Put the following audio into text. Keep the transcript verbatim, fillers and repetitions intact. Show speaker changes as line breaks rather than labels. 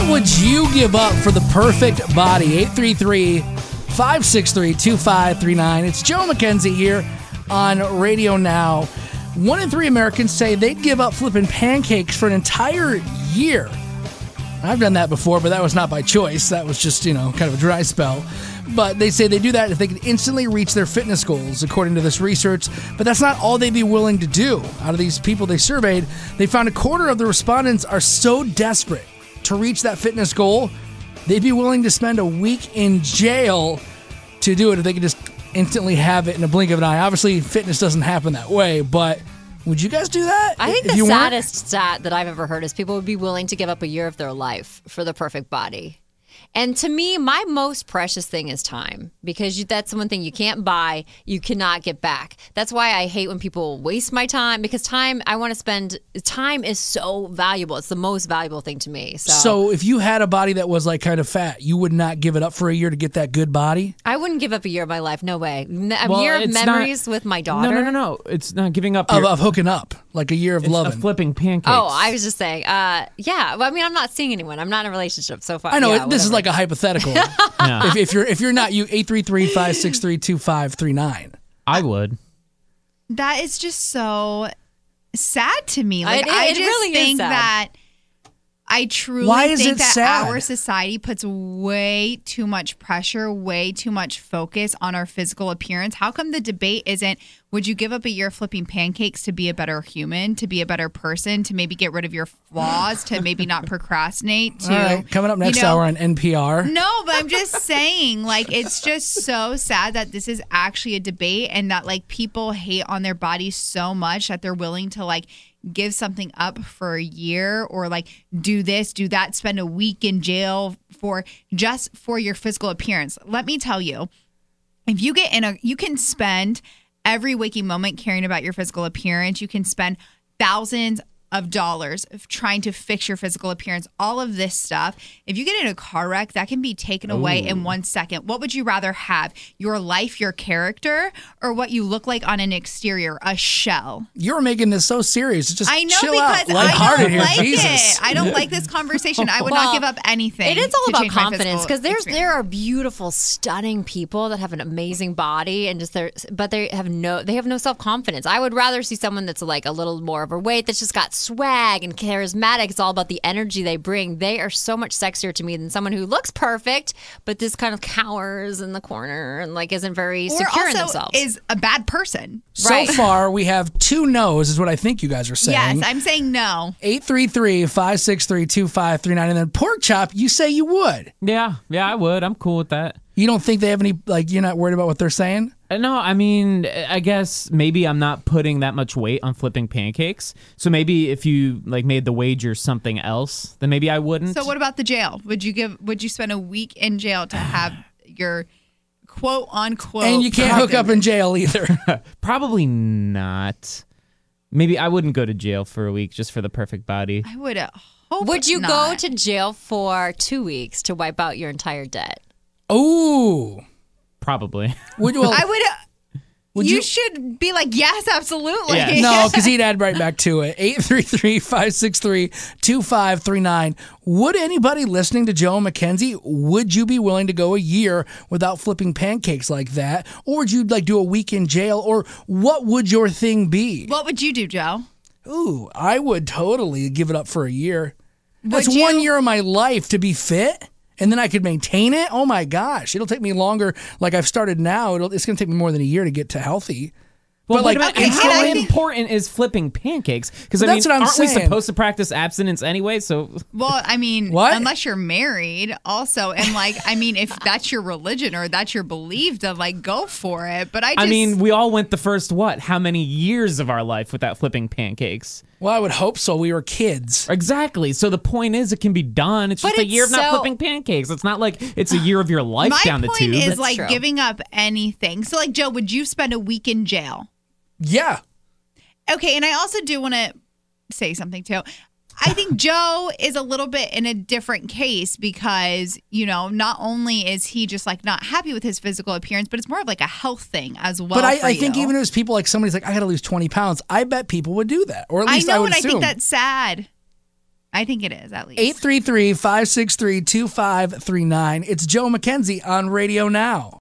What would you give up for the perfect body? eight three three, five six three, two five three nine. It's Joe McKenzie here on Radio Now. One in three Americans say they'd give up flipping pancakes for an entire year. I've done that before, but that was not by choice. That was just, you know, kind of a dry spell. But they say they do that if they can instantly reach their fitness goals, according to this research. But that's not all they'd be willing to do. Out of these people they surveyed, they found a quarter of the respondents are so desperate to reach that fitness goal, they'd be willing to spend a week in jail to do it if they could just instantly have it in a blink of an eye. Obviously, fitness doesn't happen that way, but would you guys do that?
I think
if
the
you
saddest
weren't?
stat that I've ever heard is people would be willing to give up a year of their life for the perfect body. And to me, my most precious thing is time, because you, that's one thing you can't buy, you cannot get back. That's why I hate when people waste my time, because time, I want to spend, time is so valuable. It's the most valuable thing to me. So,
So if you had a body that was like kind of fat, you would not give it up for a year to get that good body?
I wouldn't give up a year of my life. No way. A
Well,
year of
it's
memories
not-
with my daughter.
No, no, no, no. It's not giving up.
Of,
your,
of hooking up, like a year of
it's
loving.
of flipping pancakes.
Oh, I was just saying. Uh, yeah. Well, I mean, I'm not seeing anyone. I'm not in a relationship so far.
I know,
yeah,
it, this is
whatever.
like a hypothetical.
Yeah.
if, if you're if you're not, you eight three three, five six three, two five three nine.
I would.
That is just so sad to me.
It-
Like
it
I just
really is
think
sad.
that I truly
Why is
think
it
that
sad?
our society puts way too much pressure, way too much focus on our physical appearance. How come the debate isn't, would you give up a year flipping pancakes to be a better human, to be a better person, to maybe get rid of your flaws, to maybe not procrastinate, to
All right, coming up next
you know,
hour on N P R.
No, but I'm just saying, like, it's just so sad that this is actually a debate and that, like, people hate on their bodies so much that they're willing to, like, give something up for a year or, like, do this, do that, spend a week in jail for just for your physical appearance. Let me tell you, if you get in a, you can spend every waking moment caring about your physical appearance. You can spend thousands of dollars of trying to fix your physical appearance, all of this stuff. If you get in a car wreck, that can be taken away in one second. What would you rather have? Your life, your character, or what you look like on an exterior, a shell?
You're making this so serious. Just
I know
chill
because
out.
I
Lighthearted
don't
here.
like
Jesus.
it. I don't like this conversation. I would
Well,
not give up anything.
It is all
to
about
change my
confidence,
physical
because there's
experience.
there are beautiful, stunning people that have an amazing body and just their, but they have no they have no self confidence. I would rather see someone that's like a little more overweight, that's just got swag and charismatic. It's all about the energy they bring. They are so much sexier to me than someone who looks perfect but just kind of cowers in the corner and like isn't very
or
secure in
also
themselves.
is a bad person.
So
Right.
far, we have two no's, is what I think you guys are saying.
Yes, I'm saying no.
eight three three, five six three, two five three nine. And then Pork Chop, you say you would.
Yeah, yeah, I would. I'm cool with that.
You don't think they have any, like, you're not worried about what they're saying?
Uh, No, I mean, I guess maybe I'm not putting that much weight on flipping pancakes. So maybe if you like made the wager something else, then maybe I wouldn't.
So what about the jail? Would you give? Would you spend a week in jail to have your quote unquote?
And you can't hook up in jail either.
Probably not. Maybe I wouldn't go to jail for a week just for the perfect body.
I would uh, hope.
Would you
not.
go to jail for two weeks to wipe out your entire debt?
Ooh.
Probably.
Would, well,
I would. Uh,
Would
you,
you-
should be like, yes, absolutely.
Yes.
no, because he'd add right back to it. eight three three, five six three, two five three nine. Would anybody listening to Joe McKenzie, would you be willing to go a year without flipping pancakes like that? Or would you like do a week in jail? Or what would your thing be?
What would you do, Joe?
Ooh, I would totally give it up for a year. That's
Would you?
one year of my life to be fit. And then I could maintain it. Oh my gosh, it'll take me longer. Like I've started now, it'll, it's going to take me more than a year to get to healthy.
Well,
But,
wait
like,
a minute.
okay,
How
and I think-
important is flipping pancakes? Because I mean,
That's what I'm
aren't we
saying.
supposed to practice abstinence anyway? So
Well, I mean,
What?
unless you're married, also, and like, I mean, if that's your religion or that's your belief, then like, go for it. But I just,
I mean, we all went the first what? How many years of our life without flipping pancakes?
Well, I would hope so. We were kids.
Exactly. So the point is, it can be done. It's just
But
a year of
it's
not
so-
flipping pancakes. It's not like it's a year of your life
my
down the
point
tube.
is
That's
like
true.
giving up anything. So, like, Joe, would you spend a week in jail?
Yeah.
Okay, and I also do want to say something too. I think Joe is a little bit in a different case because, you know, not only is he just like not happy with his physical appearance, but it's more of like a health thing as well.
But I,
for
I think
you.
even if it's people like somebody's like, I got to lose twenty pounds, I bet people would do that. Or at
I
least I,
know,
would
and I
assume.
think that's sad. I think it is, at least.
eight three three, five six three, two five three nine. It's Joe McKenzie on Radio Now.